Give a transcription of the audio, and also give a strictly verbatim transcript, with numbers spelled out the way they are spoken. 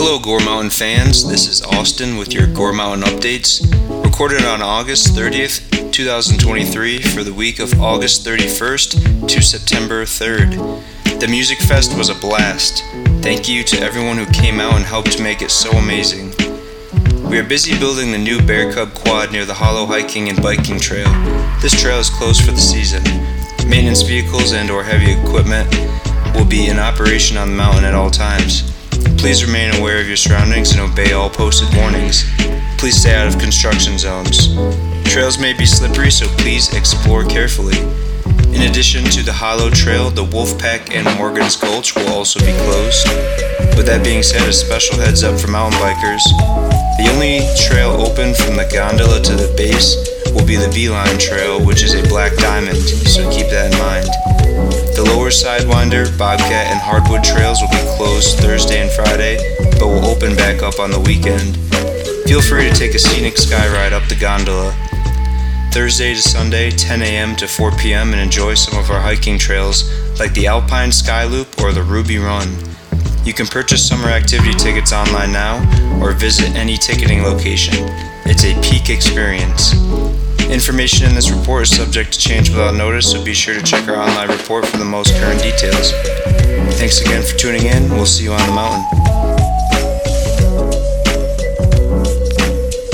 Hello Gore Mountain fans, this is Austin with your Gore Mountain updates, recorded on August thirtieth, twenty twenty-three for the week of August thirty-first to September third. The Music Fest was a blast. Thank you to everyone who came out and helped make it so amazing. We are busy building the new Bear Cub Quad near the Hollow Hiking and Biking Trail. This trail is closed for the season. Maintenance vehicles and or heavy equipment will be in operation on the mountain at all times. Please remain aware of your surroundings and obey all posted warnings. Please stay out of construction zones. Trails may be slippery, so please explore carefully. In addition to the Hollow Trail, the Wolfpack and Morgan's Gulch will also be closed. With that being said, a special heads up for mountain bikers. The only trail open from the gondola to the base will be the Beeline Trail, which is a black diamond, so keep that in mind. The lower Sidewinder, Bobcat, and Hardwood trails will be closed Thursday and Friday, but will open back up on the weekend. Feel free to take a scenic sky ride up the gondola Thursday to Sunday, ten a.m. to four p.m. and enjoy some of our hiking trails like the Alpine Sky Loop or the Ruby Run. You can purchase summer activity tickets online now or visit any ticketing location. It's a peak experience. Information in this report is subject to change without notice, so be sure to check our online report for the most current details. Thanks again for tuning in. We'll see you on the mountain.